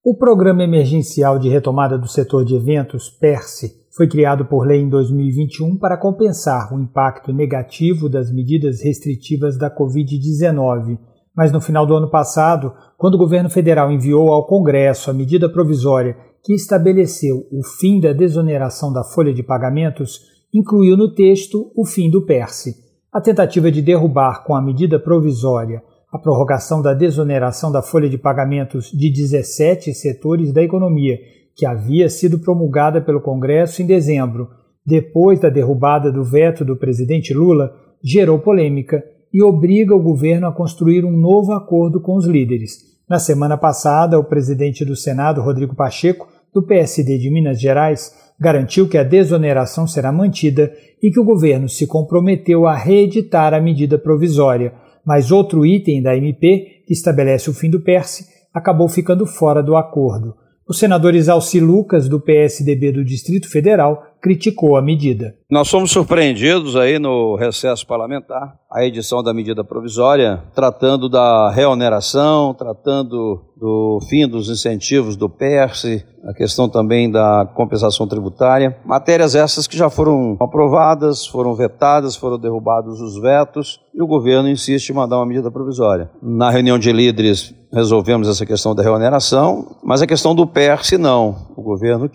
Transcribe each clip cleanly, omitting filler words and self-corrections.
O Programa Emergencial de Retomada do Setor de Eventos, PERSE, foi criado por lei em 2021 para compensar o impacto negativo das medidas restritivas da Covid-19. Mas no final do ano passado, quando o governo federal enviou ao Congresso a medida provisória que estabeleceu o fim da desoneração da folha de pagamentos, incluiu no texto o fim do PERSE. A tentativa de derrubar com a medida provisória a prorrogação da desoneração da folha de pagamentos de 17 setores da economia, que havia sido promulgada pelo Congresso em dezembro, depois da derrubada do veto do presidente Lula, gerou polêmica e obriga o governo a construir um novo acordo com os líderes. Na semana passada, o presidente do Senado, Rodrigo Pacheco, do PSD de Minas Gerais, garantiu que a desoneração será mantida e que o governo se comprometeu a reeditar a medida provisória, mas outro item da MP, que estabelece o fim do PERSE, acabou ficando fora do acordo. O senador Isalci Lucas, do PSDB do Distrito Federal, criticou a medida. Nós fomos surpreendidos aí no recesso parlamentar, a edição da medida provisória, tratando da reoneração, tratando do fim dos incentivos do PERSE, a questão também da compensação tributária. Matérias essas que já foram aprovadas, foram vetadas, foram derrubados os vetos e o governo insiste em mandar uma medida provisória. Na reunião de líderes resolvemos essa questão da reoneração, mas a questão do PERSE não. O governo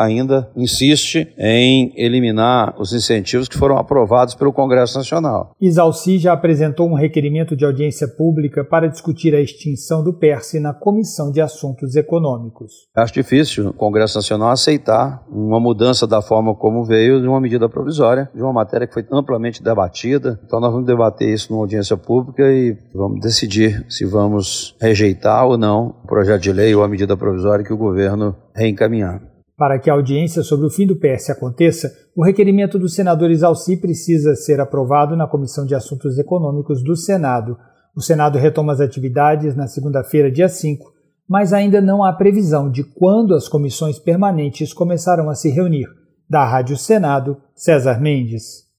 insiste em eliminar os incentivos que foram aprovados pelo Congresso Nacional. Isalci já apresentou um requerimento de audiência pública para discutir a extinção do PERSE na Comissão de Assuntos Econômicos. Acho difícil o Congresso Nacional aceitar uma mudança da forma como veio de uma medida provisória, de uma matéria que foi amplamente debatida. Então nós vamos debater isso numa audiência pública e vamos decidir se vamos rejeitar ou não o projeto de lei ou a medida provisória que o governo reencaminhar. Para que a audiência sobre o fim do PERSE aconteça, o requerimento do senador Isalci precisa ser aprovado na Comissão de Assuntos Econômicos do Senado. O Senado retoma as atividades na segunda-feira, dia 5, mas ainda não há previsão de quando as comissões permanentes começarão a se reunir. Da Rádio Senado, César Mendes.